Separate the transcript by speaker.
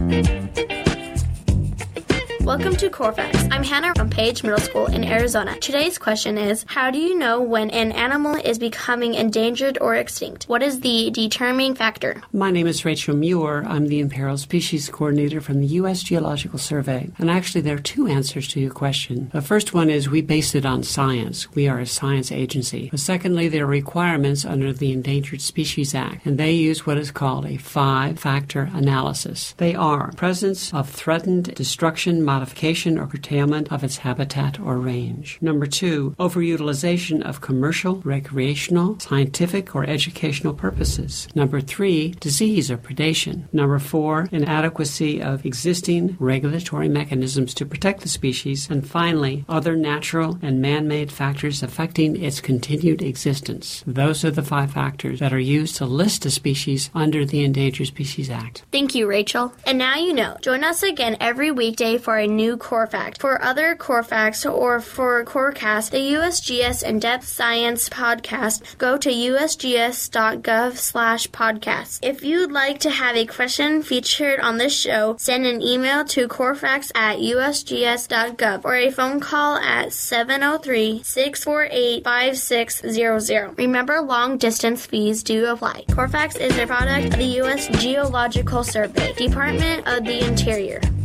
Speaker 1: Welcome to Core Facts. I'm Hannah from Page Middle School in Arizona. Today's question is, how do you know when an animal is becoming endangered or extinct? What is the determining factor?
Speaker 2: My name is Rachel Muir. I'm the Imperiled Species Coordinator from the U.S. Geological Survey. And actually, there are two answers to your question. The first one is we base it on science. We are a science agency. But secondly, there are requirements under the Endangered Species Act, and they use what is called a 5-factor analysis. They are presence of threatened destruction, modification, or curtailment of its habitat or range. Number 2, overutilization of commercial, recreational, scientific, or educational purposes. Number 3, disease or predation. Number 4, inadequacy of existing regulatory mechanisms to protect the species. And finally, other natural and man-made factors affecting its continued existence. Those are the 5 factors that are used to list a species under the Endangered Species Act.
Speaker 1: Thank you, Rachel. And now you know. Join us again every weekday for a new Core Fact. For other Core Facts or for Corecast, the USGS In-Depth Science Podcast, go to usgs.gov/podcasts. If you'd like to have a question featured on this show, send an email to corefacts@usgs.gov or a phone call at 703-648-5600. Remember, long-distance fees do apply. Core Facts is a product of the U.S. Geological Survey, Department of the Interior.